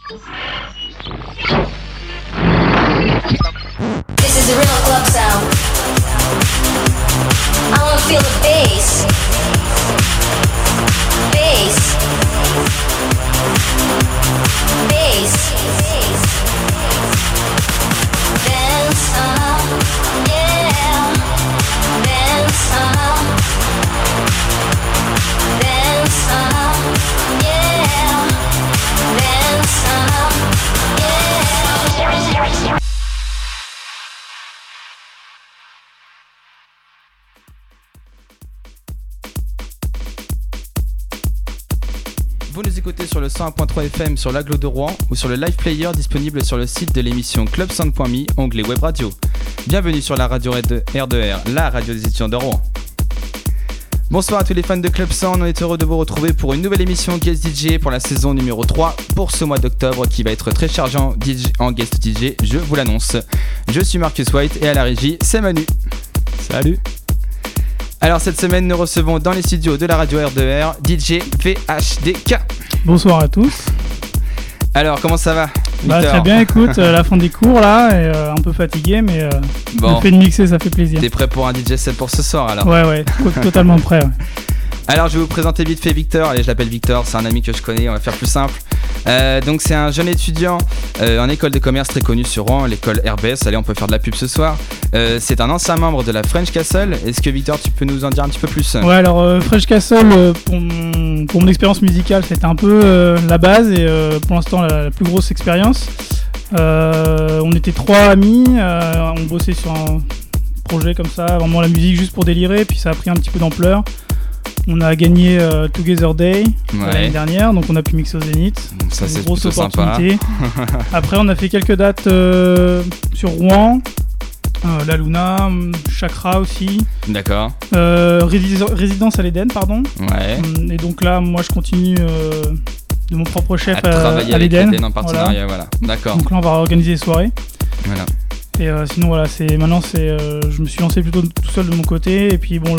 This is a real club sound. I wanna feel the bass. Bass. Bass. Dance, yeah. Dance, dance, yeah. Dance, yeah. Vous nous écoutez sur le 101.3 FM sur l'Agglo de Rouen ou sur le live player disponible sur le site de l'émission clubsound.me, onglet web radio. Bienvenue sur la radio R2R, la radio des étudiants de Rouen. Bonsoir à tous les fans de Club Sound, on est heureux de vous retrouver pour une nouvelle émission Guest DJ pour la saison numéro 3 pour ce mois d'octobre qui va être très chargé en Guest DJ, je vous l'annonce. Je suis Marcus White et à la régie, c'est Manu. Salut. Alors cette semaine, nous recevons dans les studios de la radio R2R DJ VHDK. Bonsoir à tous. Alors comment ça va, Victor ? Très bien, écoute, la fin des cours là, et un peu fatigué, mais bon. Le fait de mixer, ça fait plaisir. T'es prêt pour un DJ set pour ce soir alors ? Ouais, totalement prêt. Ouais. Alors je vais vous présenter vite fait Victor, allez je l'appelle Victor, c'est un ami que je connais, on va faire plus simple. Donc c'est un jeune étudiant en école de commerce très connue sur Rouen, l'école RBS, allez on peut faire de la pub ce soir. C'est un ancien membre de la French Castle, est-ce que Victor tu peux nous en dire un petit peu plus ? Ouais alors French Castle pour mon expérience musicale c'était un peu la base et pour l'instant la plus grosse expérience. On était 3 amis, on bossait sur un projet comme ça, vraiment la musique juste pour délirer, puis ça a pris un petit peu d'ampleur. On a gagné Together Day l'année dernière, donc on a pu mixer au Zénith. Ça c'est une grosse plutôt opportunité. Sympa. Après on a fait quelques dates sur Rouen, La Luna, Chakra aussi. D'accord. Résidence à l'Éden, pardon. Ouais. Et donc là, moi je continue de mon propre chef à travailler à avec l'Éden. En partenariat, voilà. D'accord. Donc là on va organiser les soirées. Voilà. Et sinon voilà, je me suis lancé plutôt tout seul de mon côté et puis bon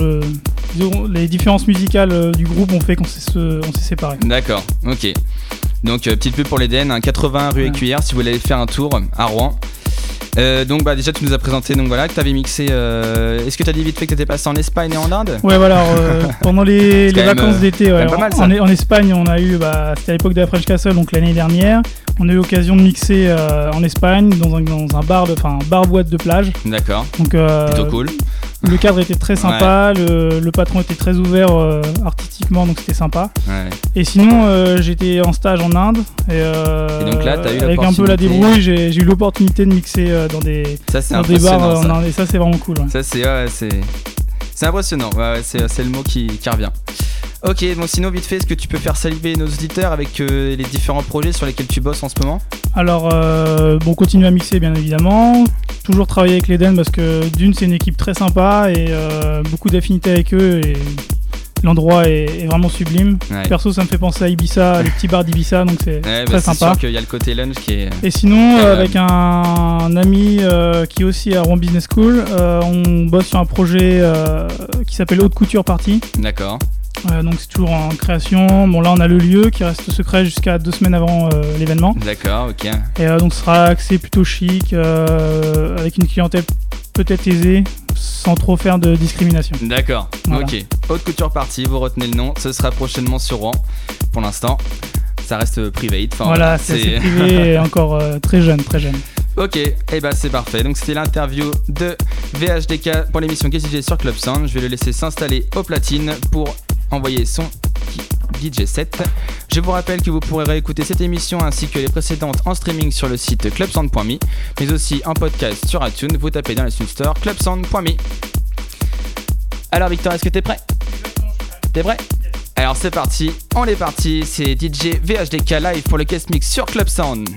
les différences musicales du groupe ont fait qu'on s'est séparés. D'accord, ok. Donc petite pub pour l'Éden, 80 rue Écuyère si vous voulez aller faire un tour à Rouen. Donc déjà tu nous as présenté donc voilà que tu avais mixé. Est-ce que tu as dit vite fait que tu étais passé en Espagne et en Inde ? Ouais voilà, pendant les vacances d'été pas mal, ça. En Espagne on a eu c'était à l'époque de la French Castle donc l'année dernière. On a eu l'occasion de mixer en Espagne dans un bar boîte de plage. D'accord. Donc plutôt cool. Le cadre était très sympa, ouais. le patron était très ouvert artistiquement, donc c'était sympa. Ouais. Et sinon, j'étais en stage en Inde. Et donc là, t'as eu avec un peu la débrouille, j'ai eu l'opportunité de mixer dans des bars en Inde. Et ça, c'est vraiment cool. Ouais. Ça, c'est impressionnant. Ouais, c'est le mot qui revient. Ok, bon sinon vite fait, est-ce que tu peux faire saliver nos auditeurs avec les différents projets sur lesquels tu bosses en ce moment ? Alors, continue à mixer bien évidemment. Toujours travailler avec l'Éden parce que d'une c'est une équipe très sympa et beaucoup d'affinités avec eux et l'endroit est vraiment sublime. Ouais. Perso ça me fait penser à Ibiza, les petits bars d'Ibiza donc c'est très sympa. C'est sûr qu'il y a le côté lunch qui est... Et sinon avec un ami qui est aussi à Rouen Business School, on bosse sur un projet qui s'appelle Haute Couture Party. D'accord. Donc c'est toujours en création. Bon là on a le lieu qui reste secret jusqu'à 2 semaines avant l'événement. D'accord, ok. Et donc ce sera axé plutôt chic, avec une clientèle peut-être aisée, sans trop faire de discrimination. D'accord, voilà. Ok. Haute Couture Party, vous retenez le nom, ce sera prochainement sur Rouen. Pour l'instant, ça reste private. Voilà, c'est privé et encore très jeune. Ok, et c'est parfait. Donc c'était l'interview de VHDK pour l'émission Guest DJ sur Club Sound. Je vais le laisser s'installer aux platines pour envoyer son DJ set. Je vous rappelle que vous pourrez réécouter cette émission ainsi que les précédentes en streaming sur le site clubsound.me, mais aussi en podcast sur iTunes. Vous tapez dans l'iTunes Store clubsound.me. Alors Victor, est-ce que t'es prêt ? T'es prêt ? Alors c'est parti, on est parti. C'est DJ VHDK live pour le guest mix sur Club Sound.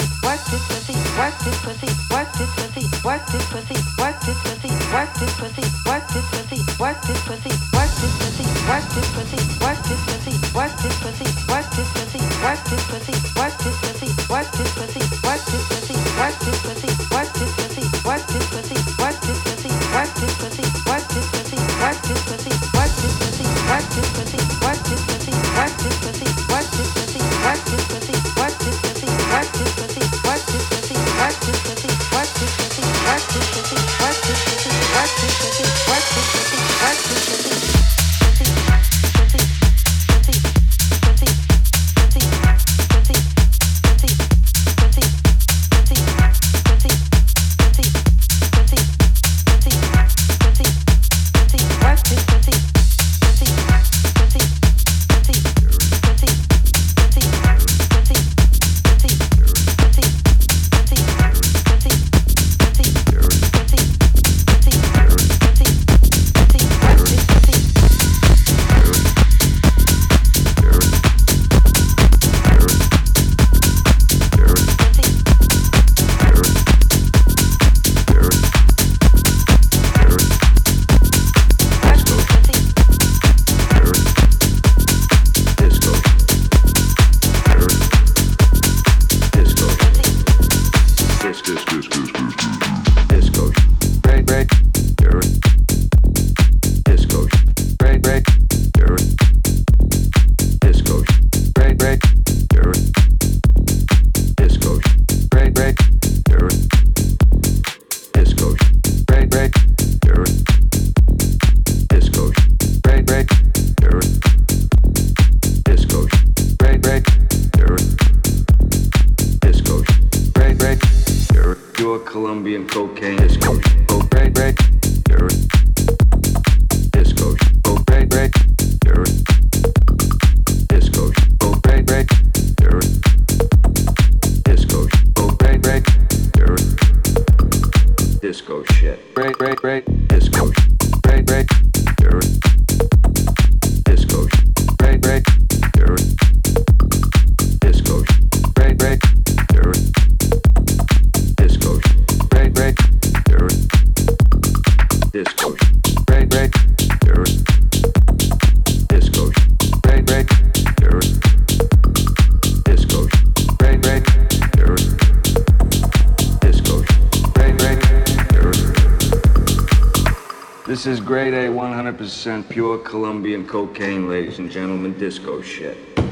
This is grade A, 100% pure Colombian cocaine, ladies and gentlemen, disco shit.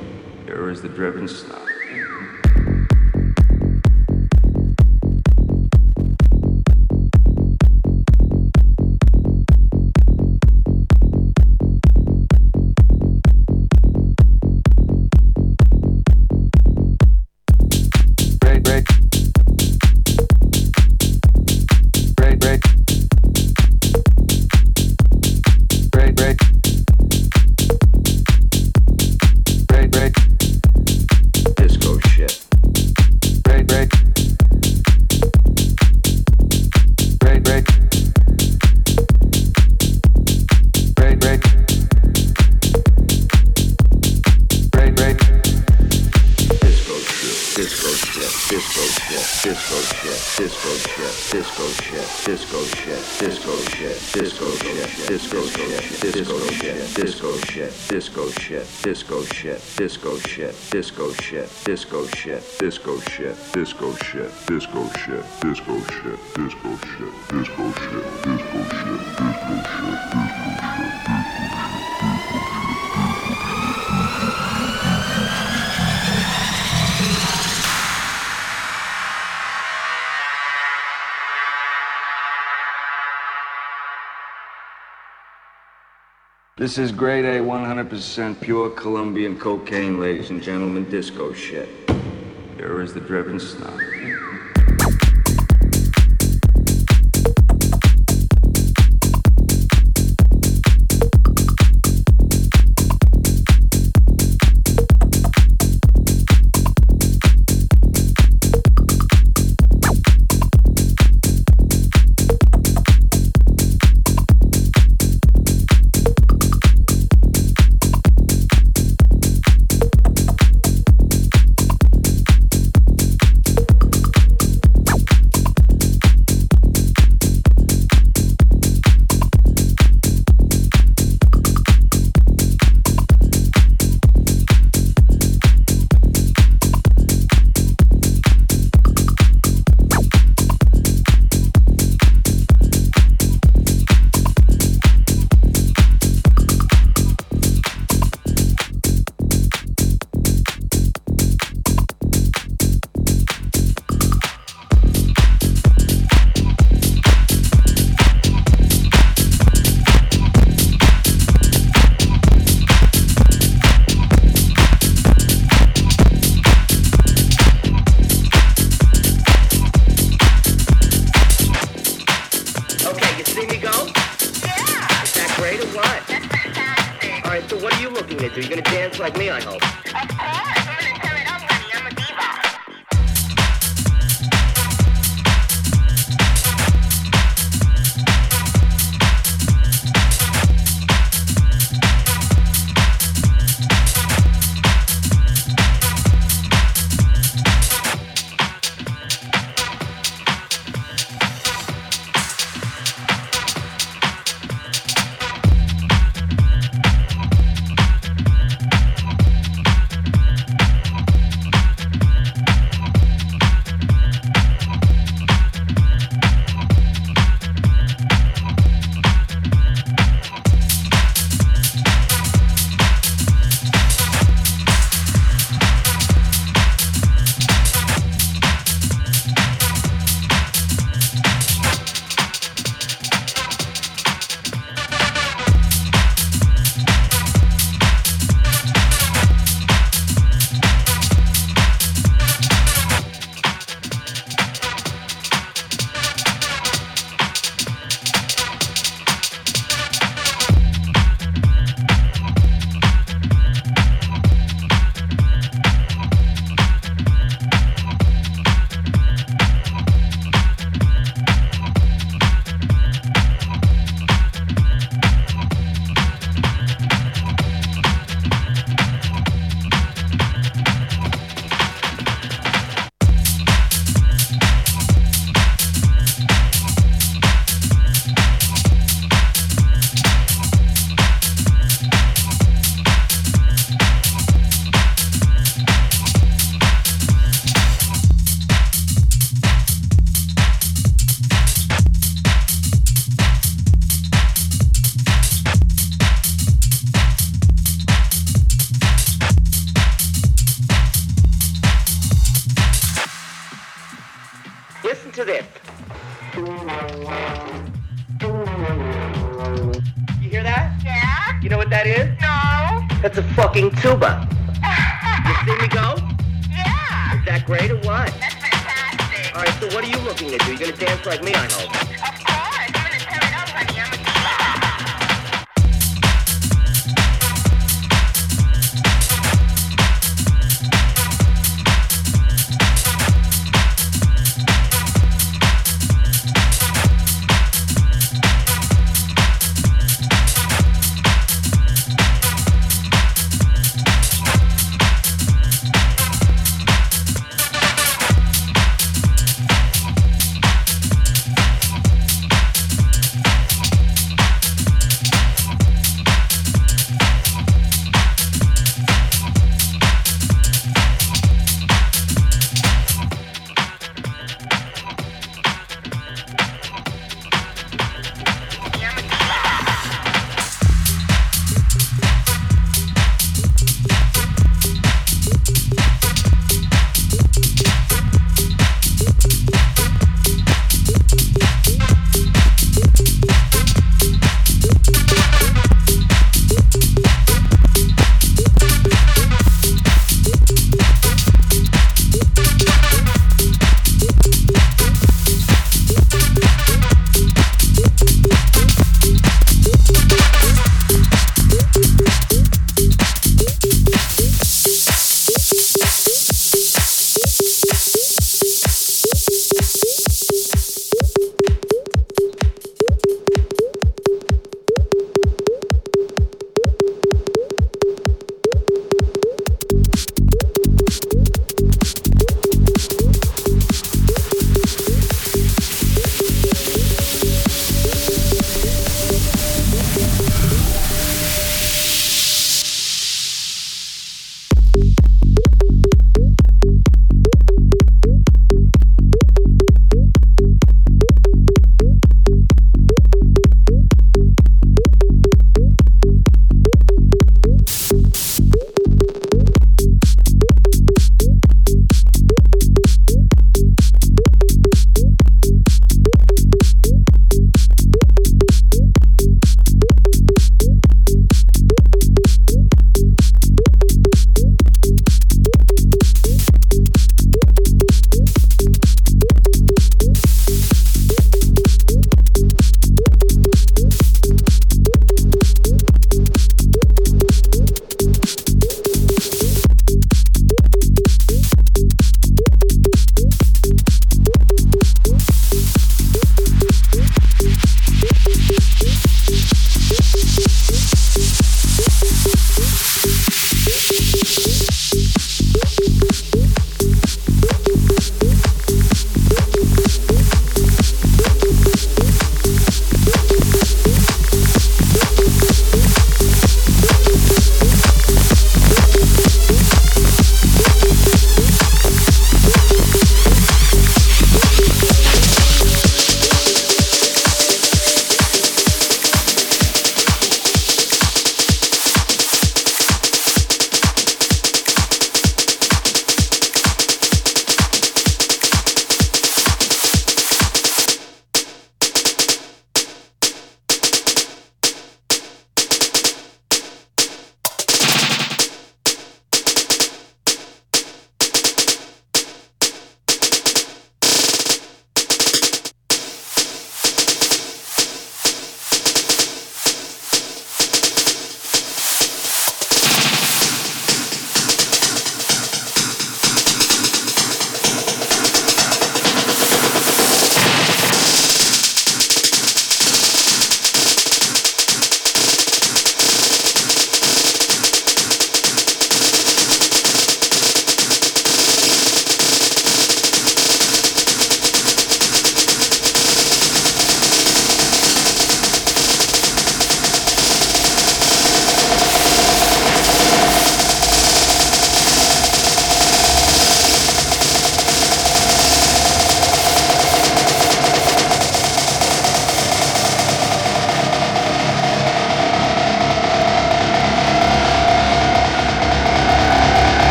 Here is the driven snob. This is grade A, 100% pure Colombian cocaine, ladies and gentlemen, disco shit. Here is the driven snob. looking to do? You're gonna dance like me, I hope. Of course, I'm gonna turn it up, honey. I'm a diva. Listen to this. You hear that? Yeah? You know what that is? No? That's a fucking tuba. You see me go? Yeah! Is that great or what? That's fantastic. All right, so what are you looking to do? You're gonna dance like me, I hope. Of course, I'm gonna turn it up, honey. I'm a diva.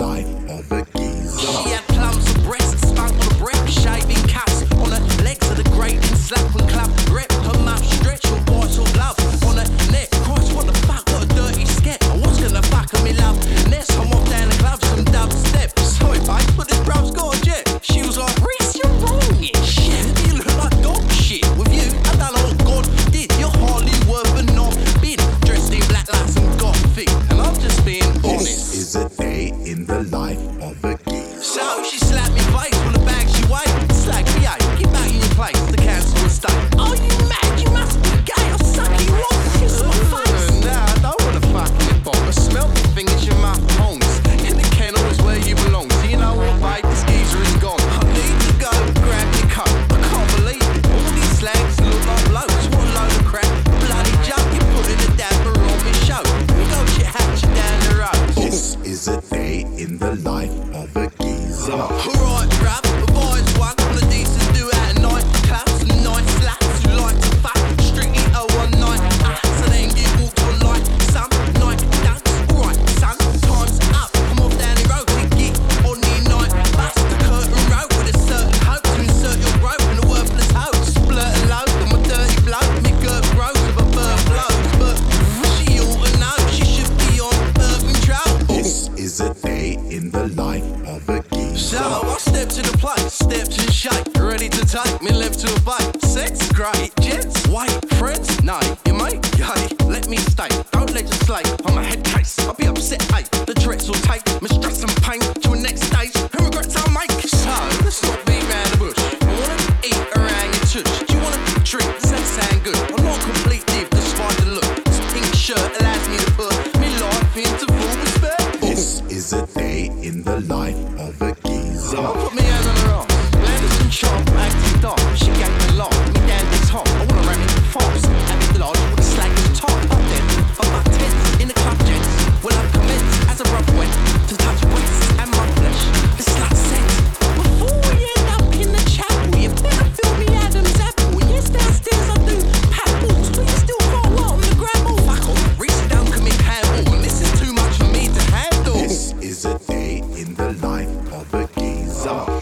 life of a geezer. She had plums of breasts, spunk on her breath, shaving cuts on her legs of the grating, slap and clap, grip her mouth, stretch her voice of love on her neck. Christ, what the fuck, what a dirty skep. I was gonna fuck her, me love. Next, I'm off down the club, some dubstep. Sorry, babe, but this bro's got a jet. She was like, Reese, you're wrong, yeah, shit. You look like dog shit. With you, I don't know what God did. You're hardly worth a knob. Been dressed in black lights and gothic, and I'm just being honest. This is a day in the life of a geezer. So she slapped me face with the bag she weighed. Slag me out, get back in your place to cancel a stay. Are you mad? You must be gay. I'll suck you off, kiss my face. Nah, I don't wanna fuck in the bomb. I smell the fingers your mouth owns. In the kennel is where you belong. So you know what, babe? This geezer is gone. I need to go grab your coat. I can't believe it. All these slags look like blokes. What a load of crap. Bloody joke. You're putting a dapper on me show. We go shit hatch you down the road. This is a day in the life of a geezer. Alright, bruv, the boys one on a decent do at a night club, some nice slaps who like to fuck, strictly a one night so then get walked on like some night dance. Alright, son, time's up. I'm off down the road to get on the night bus. The curtain road with a certain hope to insert your rope in a worthless hoe. Splurt a load on my dirty bloke, me girl grows with a bird blows, but she ought to know she should be on birth control. This is a day in the life of a geezer. So I step to the plate, step to the shake, ready to take me left to a bite. Sex, great, gents, wait, friends, no, you mate, hey, let me stay, don't legislate, I'm a head case, I'll be upset, hey, the threats will take me stress and pain to a next stage, and regrets I'll make. So, let's not beat round the bush, I wanna eat around your tush, do you wanna drink, does that sound good? I'm not complete div, despite the look, this pink shirt allows me to put me life into full respect. This is a day in the life of a geezer. I put me hands on her arm, landed some sharp, acting dark. She gave me a lot, me down this hop. I wanna ram it fast, at the lodge with a slag on top. Up then, I'm back tense in the club gents. When I commence as a rough went to touch breasts and my flesh, the slut said, before we end up in the chapel, you better fill me Adam's apple. Yes, downstairs I do pat balls, but you still got a lot on the gravel. Fuck off, reach down, commit handball, and this is too much for me to handle. This is a day in the life of a geezer.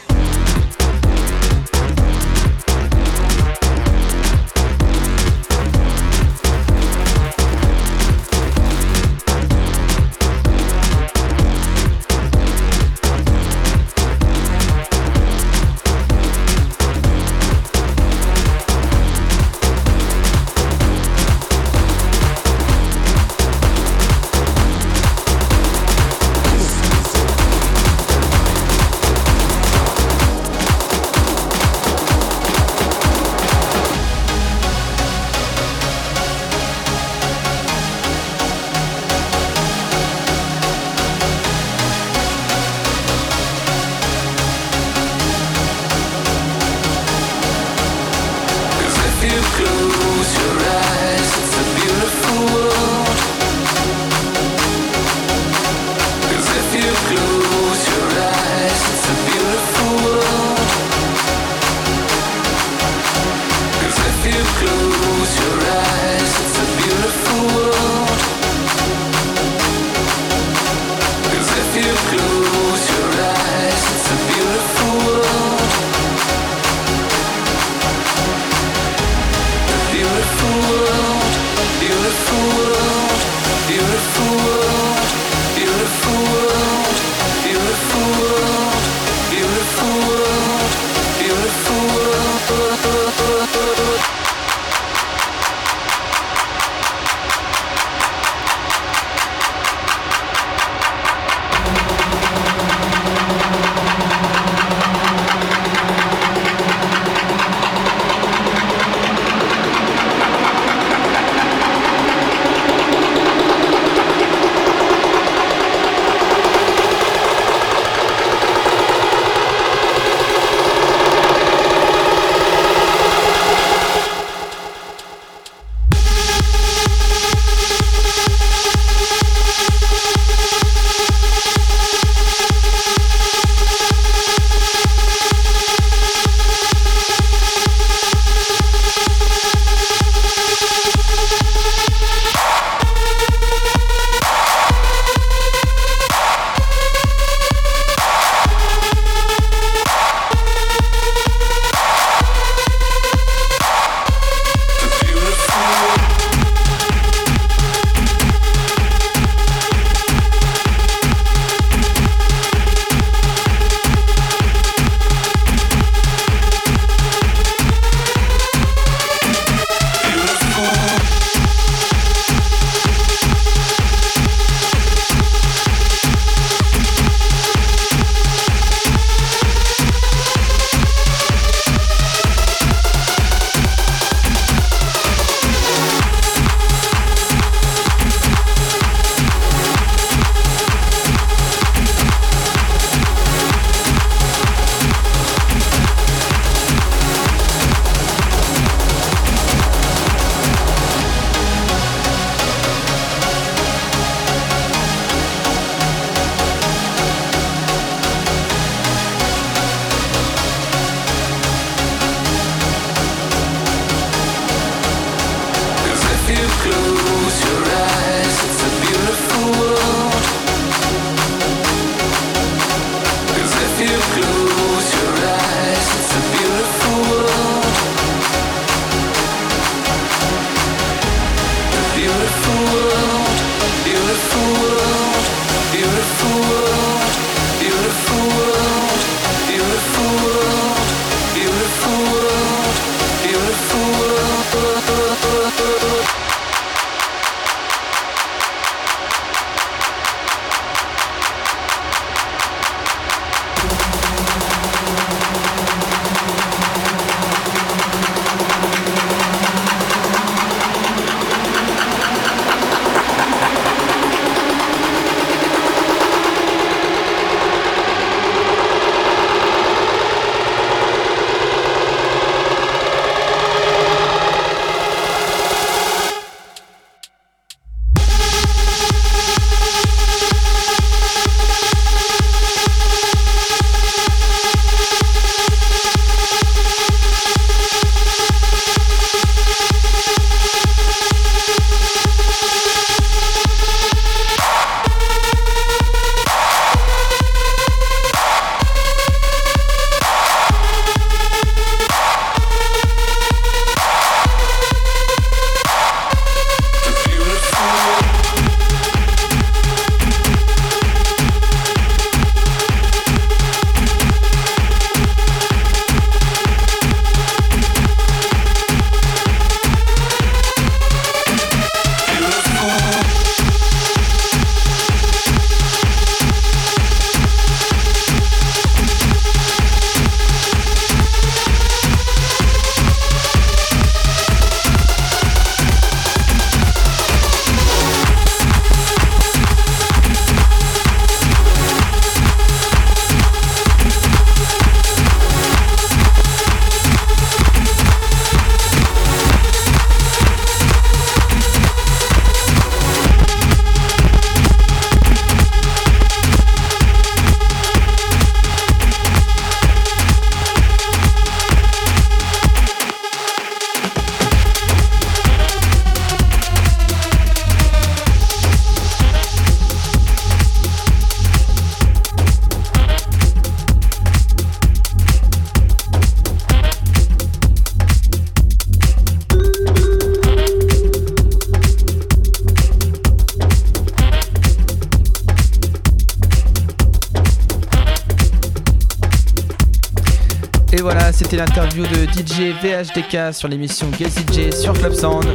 Et voilà, c'était l'interview de DJ VHDK sur l'émission Guest DJ sur Club Sound.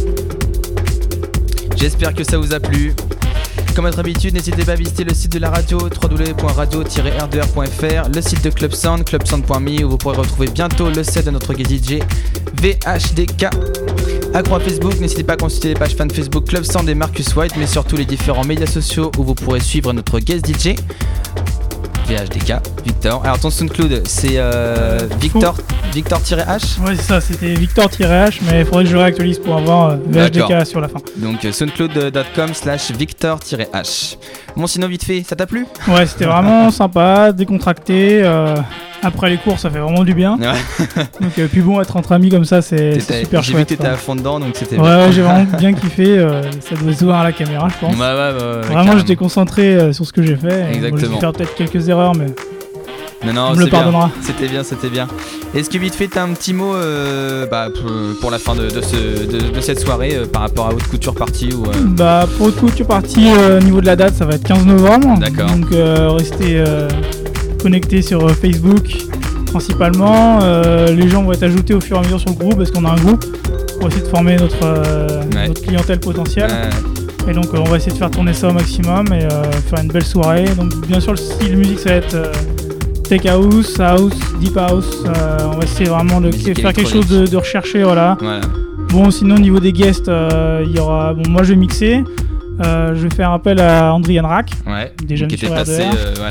J'espère que ça vous a plu. Comme à votre habitude, n'hésitez pas à visiter le site de la radio www.radio-rdr.fr, le site de Club Sound, clubsound.me, où vous pourrez retrouver bientôt le set de notre guest DJ VHDK. Accro à Facebook, n'hésitez pas à consulter les pages fan Facebook Club Sound et Marcus White, mais surtout les différents médias sociaux où vous pourrez suivre notre guest DJ VHDK, Victor. Alors ton SoundCloud, c'est Victor-H. Ouais, c'est ça, c'était Victor-H, mais il faudrait que je réactualise pour avoir VHDK sur la fin. Donc soundcloud.com/Victor-H. Bon, sinon, vite fait, ça t'a plu? Ouais, c'était vraiment sympa, décontracté. Après les cours, ça fait vraiment du bien. Ouais. Donc, puis bon, être entre amis comme ça, c'est super j'ai chouette. J'ai vu que t'étais à fond dedans, donc c'était bien. Ouais, j'ai vraiment bien kiffé. Ça devait se voir à la caméra, je pense. Ouais, vraiment, j'étais concentré sur ce que j'ai fait. Exactement. Bon, je vais faire peut-être quelques erreurs, mais. Non, on me le pardonnera. C'était bien. Est-ce que vite fait, t'as un petit mot pour la fin de cette soirée par rapport à Haute Couture Party ou pour Haute Couture Party, au niveau de la date, ça va être 15 novembre. D'accord. Donc restez connectés sur Facebook principalement. Les gens vont être ajoutés au fur et à mesure sur le groupe parce qu'on a un groupe pour essayer de former notre clientèle potentielle. Et donc on va essayer de faire tourner ça au maximum et faire une belle soirée. Donc bien sûr le style musique ça va être tech house, deep house. On va essayer vraiment de faire quelque chose de recherché, voilà. Bon, sinon au niveau des guests, il y aura. Bon, moi je vais mixer. Je vais faire appel à Andrian Rack, déjà qui était passé,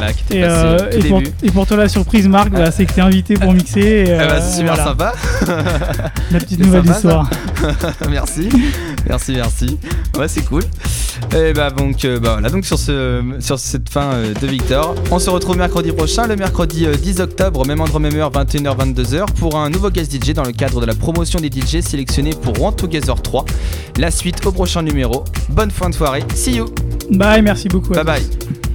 et pour toi la surprise, Marc, c'est que t'es invité pour mixer. C'est super sympa. La petite nouvelle du soir. Merci. Ouais, c'est cool. Et donc sur cette fin de Victor, on se retrouve mercredi prochain, le mercredi 10 octobre, même endroit, même heure, 21h-22h, pour un nouveau guest DJ dans le cadre de la promotion des DJ sélectionnés pour One Together 3. La suite au prochain numéro. Bonne fin de soirée. See you. Bye, merci beaucoup. Bye bye.